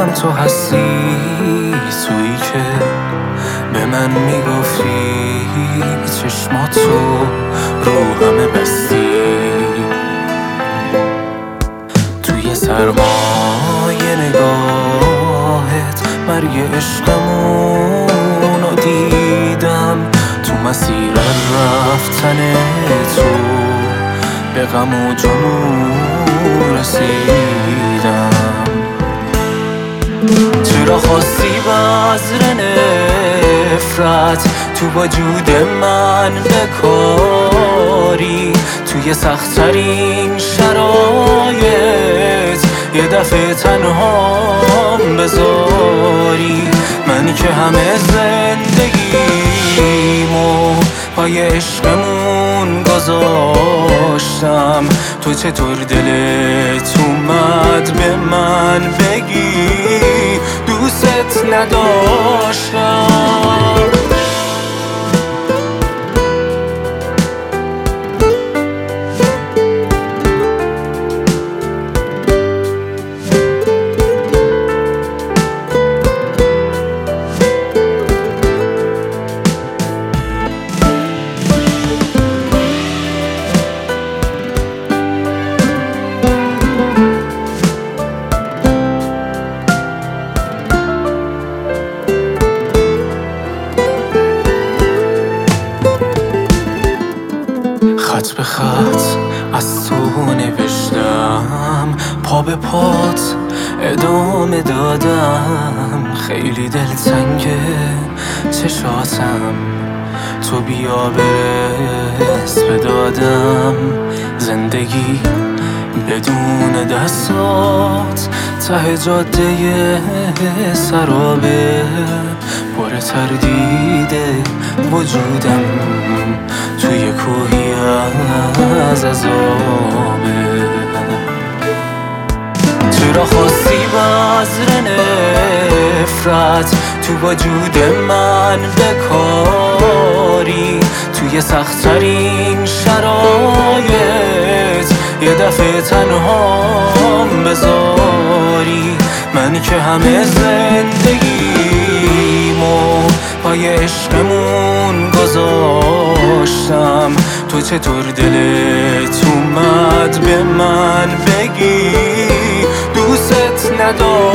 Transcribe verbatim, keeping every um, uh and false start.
میدونم تو هستی، تویی که به من میگفتی چشماتو رو همه بستی. توی سرمایه نگاهت مرگ عشقمونو دیدم، تو مسیر رفتن تو به غم و جنون رسیدم. چرا خواستی بذر نفرت تو وجود من بکاری، توی سخت‌ترین شرایط یه دفعه تنهام بذاری. من که همه زندگیمو پای عشقمون گذاشتم، تو چطور دلت اومد به من بگی دوست نداشتم؟ خط به خط از تو نوشتم، پا به پات ادامه دادم. خیلی دلتنگه چشاتم، تو بیا برس به دادم. زندگی بدون دستات ته جاده سرابه، پر تردیده وجودم توی کوهی از عذابه. چرا خواستی بذر نفرت تو وجود من بکاری، توی سخت‌ترین شرایط یه دفعه تنهام بذاری. من که همه زندگیمو پای عشقمون گذاشتم، تو چطور دلت اومد به من بگی دوست نداشتم؟